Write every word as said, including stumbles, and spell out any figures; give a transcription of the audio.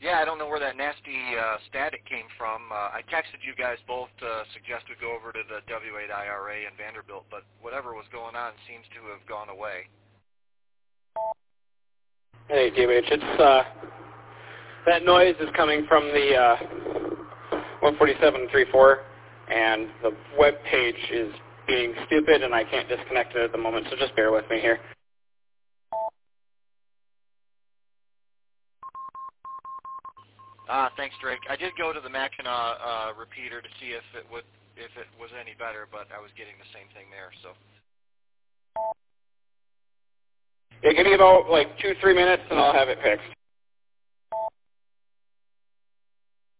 Yeah, I don't know where that nasty uh, static came from. Uh, I texted you guys both to suggest we go over to the W eight I R A in Vanderbilt, but whatever was going on seems to have gone away. Hey, D H, it's, uh, that noise is coming from the uh, one forty-seven point three four, and the web page is being stupid, and I can't disconnect it at the moment, so just bear with me here. Ah, thanks, Drake. I did go to the Mackinac uh, repeater to see if it would if it was any better, but I was getting the same thing there. So. Yeah, give me about like two, three minutes, and I'll have it fixed.